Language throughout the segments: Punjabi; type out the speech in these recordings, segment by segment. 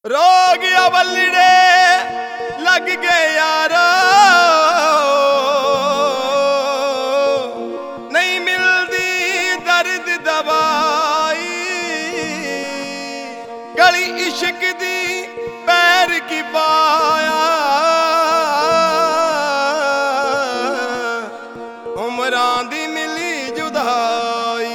ਰੋ ਗਿਆ ਬੱਲੜੇ ਲੱਗ ਗਏ ਯਾਰੋ, ਨਹੀਂ ਮਿਲਦੀ ਦਰਦ ਦਵਾਈ, ਗਲੀ ਇਸ਼ਕ ਦੀ ਪੈਰ ਕੀ ਪਾਇਆ, ਉਮਰਾਂ ਦੀ ਮਿਲੀ ਜੁਦਾਈ।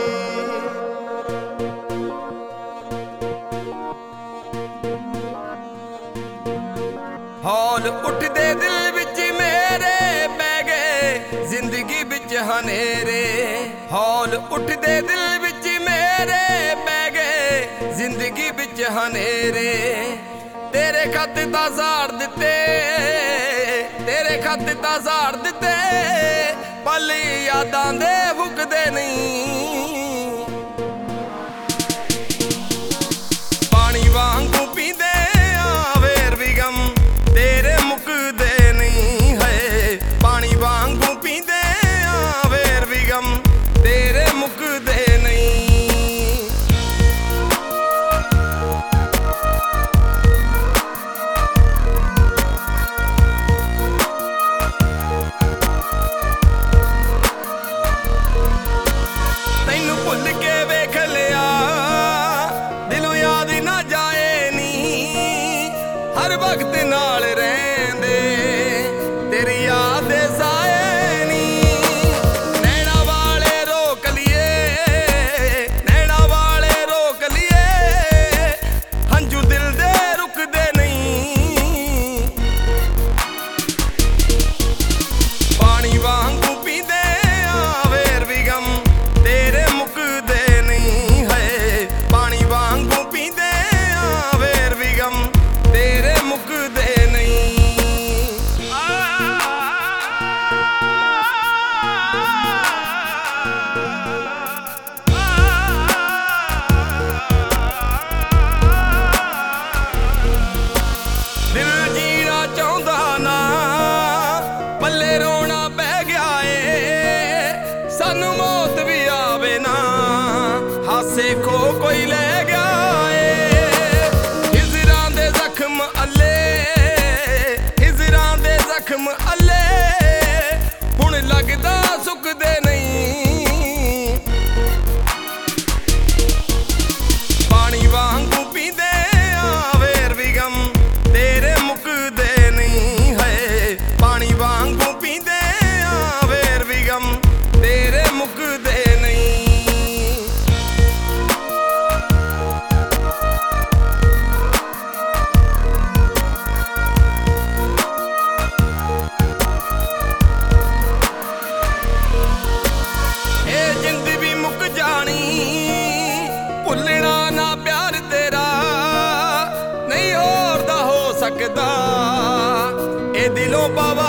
ਹੌਲ ਉੱਠਦੇ ਦਿਲ ਵਿੱਚ ਮੇਰੇ ਪੈ ਗਏ ਜ਼ਿੰਦਗੀ ਵਿੱਚ ਹਨੇਰੇ, ਹੌਲ ਉੱਠਦੇ ਦਿਲ ਵਿੱਚ ਮੇਰੇ ਪੈ ਗਏ ਜ਼ਿੰਦਗੀ ਵਿੱਚ ਹਨੇਰੇ। ਤੇਰੇ ਖੱਤ ਤਾਂ ਝਾੜ ਦਿੱਤੇ, ਤੇਰੇ ਖੱਤ ਤਾਂ ਝਾੜ ਦਿੱਤੇ, ਪਲ ਯਾਦਾਂ ਦੇ ਮੁੱਕਦੇ ਨਹੀਂ। ਪਾਣੀ ਵਾਂਗੂ ਪੀਂਦੇ ਆ ਵੇਰ ਵੀ ਗਮ, ਤੇਰੇ ਮੁੱਕਦੇ ਨਹੀਂ ਹੈ। ਪਾਣੀ ਵਾਂਗੂ ਪੀਂਦੇ ਆ ਵੇਰ ਵੀ ਗਮ, ਤੇਰੇ ਮੁੱਕਦੇ ਨਹੀਂ। ਤੈਨੂੰ ਭੁੱਲ ਕੇ ਵੇਖ ਲਿਆ, ਦਿਲੋਂ ਯਾਦ ਨਾ ਜਾਏ ਨੀ, ਹਰ ਵਕਤ ਨਾਲ ਰਹਿੰਦੇ ਤੇਰੀ ਯਾਦ ਦੇ ਸਾਏ ਨੀ। ਨੈਣਾ ਵਾਲੇ ਰੋਕ ਲਈਏ, ਨੈਣਾ ਵਾਲੇ ਰੋਕ ਲਈਏ, ਹੰਝੂ ਦਿਲ ਦੇ ਰੁਕਦੇ ਨਹੀਂ। ਪਾਣੀ ਵਾਂਗੂ ਪੀਂਦੇ ਆ ਵੇਰ ਵੀ ਗਮ, ਤੇਰੇ ਮੁੱਕਦੇ ਨਹੀਂ ਹੈ। ਪਾਣੀ ਵਾਂਗੂ ਪੀਂਦੇ ਆ ਵੇਰ ਵੀ ਗਮ, ਤੇਰੇ ਮੁੱਕਦੇ ਨਹੀਂ। ਦਿਲ ਜੀਣਾ ਚਾਹੁੰਦਾ ਨਾ, ਪੱਲੇ ਰੋਣਾ ਪੈ ਗਿਆ ਏ, ਸਾਨੂੰ ਮੌਤ ਵੀ ਆਵੇ ਨਾ, ਹਾਸੇ ਖੋ ਕੋਈ ਲੈ ਗਿਆ ਏ। ਹਿਜਰਾਂ ਦੇ ਜ਼ਖਮ ਅੱਲੇ, ਹਿਜਰਾਂ ਦੇ ਜ਼ਖਮ ਅੱਲੇ, ਹੁਣ ਲੱਗਦਾ ਸੁੱਕਦੇ ਨਹੀਂ। ਪਾਣੀ ਵਾਂਗੂ ਪੀਂਦੇ ਆ ਵੇਰ ਵੀ ਗਮ, ਤੇਰੇ ਮੁੱਕਦੇ ਨਹੀਂ ਹੈ। ਪਾਣੀ ਵਾਂਗੂ ਪੀਂਦੇ ਆ ਵੇਰ ਵੀ ਗਮ, ਤੇਰੇ ਮੁੱਕਦੇ ਨਹੀਂ। ਇਹ ਜਿੰਦ ਵੀ ਮੁੱਕ ਜਾਣੀ, ਭੁੱਲਣਾ ਨਾ ਪਿਆਰ ਤੇਰਾ, ਨਹੀਂ ਹੋਰ ਦਾ ਹੋ ਸਕਦਾ। ਇਹ ਦਿਲੋਂ ਪਾਵਾ